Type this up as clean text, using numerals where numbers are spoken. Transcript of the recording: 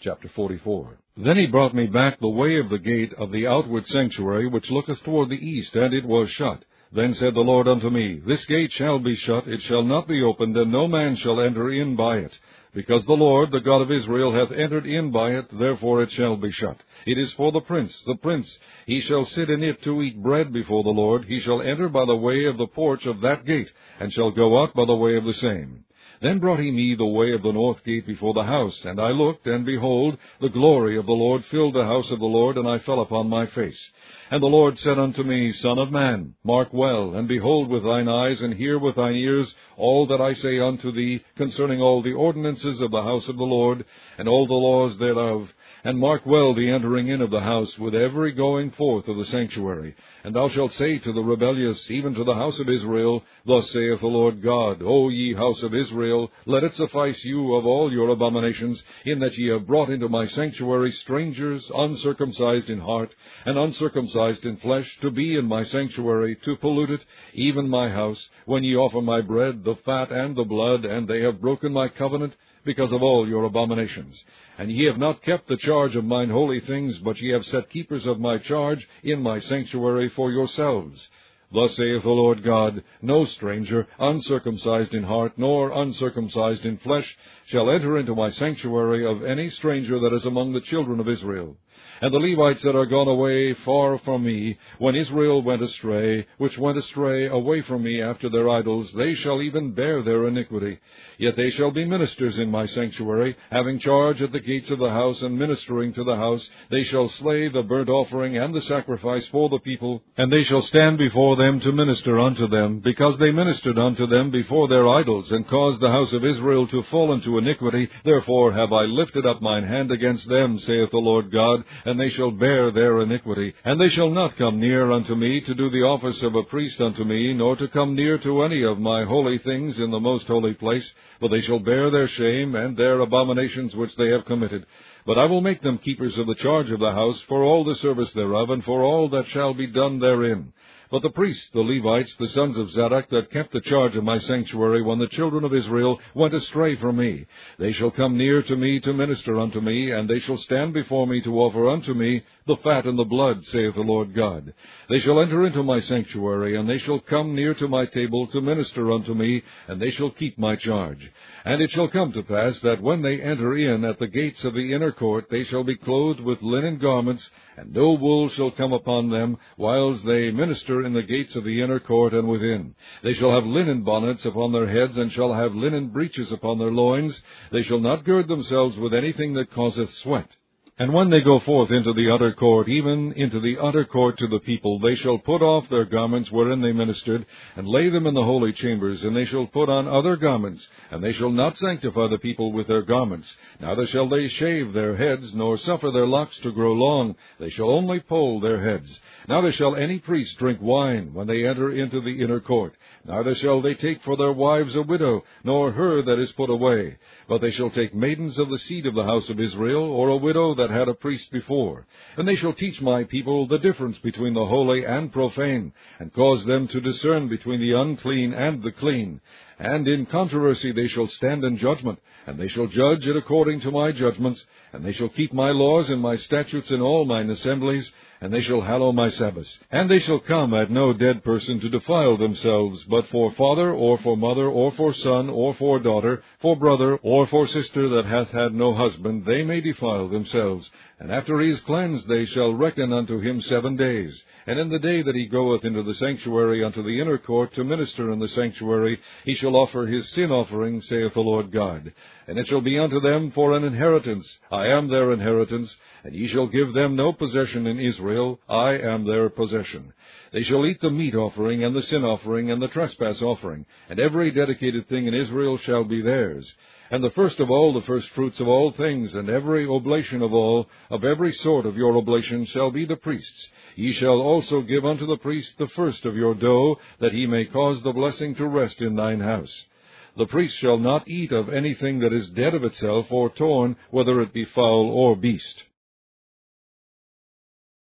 Chapter 44. Then he brought me back the way of the gate of the outward sanctuary, which looketh toward the east, and it was shut. Then said the Lord unto me, This gate shall be shut, it shall not be opened, and no man shall enter in by it. Because the Lord, the God of Israel, hath entered in by it, therefore it shall be shut. It is for the prince. He shall sit in it to eat bread before the Lord. He shall enter by the way of the porch of that gate, and shall go out by the way of the same. Then brought he me the way of the north gate before the house, and I looked, and behold, the glory of the Lord filled the house of the Lord, and I fell upon my face. And the Lord said unto me, Son of man, mark well, and behold with thine eyes, and hear with thine ears all that I say unto thee concerning all the ordinances of the house of the Lord, and all the laws thereof. And mark well the entering in of the house, with every going forth of the sanctuary. And thou shalt say to the rebellious, even to the house of Israel, Thus saith the Lord God, O ye house of Israel, let it suffice you of all your abominations, in that ye have brought into my sanctuary strangers, uncircumcised in heart, and uncircumcised in flesh, to be in my sanctuary, to pollute it, even my house, when ye offer my bread, the fat and the blood, and they have broken my covenant, because of all your abominations. And ye have not kept the charge of mine holy things, but ye have set keepers of my charge in my sanctuary for yourselves. Thus saith the Lord God, No stranger, uncircumcised in heart, nor uncircumcised in flesh, shall enter into my sanctuary of any stranger that is among the children of Israel. And the Levites that are gone away far from me, when Israel went astray, which went astray away from me after their idols, they shall even bear their iniquity. Yet they shall be ministers in my sanctuary, having charge at the gates of the house, and ministering to the house. They shall slay the burnt offering and the sacrifice for the people, and they shall stand before them to minister unto them, because they ministered unto them before their idols, and caused the house of Israel to fall into iniquity. Therefore have I lifted up mine hand against them, saith the Lord God, and they shall bear their iniquity. And they shall not come near unto me to do the office of a priest unto me, nor to come near to any of my holy things in the most holy place, but they shall bear their shame and their abominations which they have committed. But I will make them keepers of the charge of the house, for all the service thereof, and for all that shall be done therein. But the priests, the Levites, the sons of Zadok, that kept the charge of my sanctuary when the children of Israel went astray from me, they shall come near to me to minister unto me, and they shall stand before me to offer unto me the fat and the blood, saith the Lord God. They shall enter into my sanctuary, and they shall come near to my table to minister unto me, and they shall keep my charge. And it shall come to pass that when they enter in at the gates of the inner court, they shall be clothed with linen garments, and no wool shall come upon them, whiles they minister in the gates of the inner court and within. They shall have linen bonnets upon their heads, and shall have linen breeches upon their loins. They shall not gird themselves with anything that causeth sweat. And when they go forth into the utter court, even into the utter court to the people, they shall put off their garments wherein they ministered, and lay them in the holy chambers, and they shall put on other garments, and they shall not sanctify the people with their garments. Neither shall they shave their heads, nor suffer their locks to grow long. They shall only poll their heads. Neither shall any priest drink wine when they enter into the inner court. Neither shall they take for their wives a widow, nor her that is put away. But they shall take maidens of the seed of the house of Israel, or a widow that had a priest before. And they shall teach my people the difference between the holy and profane, and cause them to discern between the unclean and the clean. And in controversy they shall stand in judgment, and they shall judge it according to my judgments, and they shall keep my laws and my statutes in all mine assemblies, and they shall hallow my Sabbaths. And they shall come at no dead person to defile themselves, but for father, or for mother, or for son, or for daughter, for brother, or for sister that hath had no husband, they may defile themselves. And after he is cleansed, they shall reckon unto him 7 days. And in the day that he goeth into the sanctuary unto the inner court to minister in the sanctuary, he shall offer his sin offering, saith the Lord God. And it shall be unto them for an inheritance. I am their inheritance, and ye shall give them no possession in Israel. I am their possession. They shall eat the meat offering, and the sin offering, and the trespass offering, and every dedicated thing in Israel shall be theirs. And the first of all, the first fruits of all things, and every oblation of all, of every sort of your oblation, shall be the priest's. Ye shall also give unto the priest the first of your dough, that he may cause the blessing to rest in thine house. The priest shall not eat of anything that is dead of itself, or torn, whether it be fowl or beast.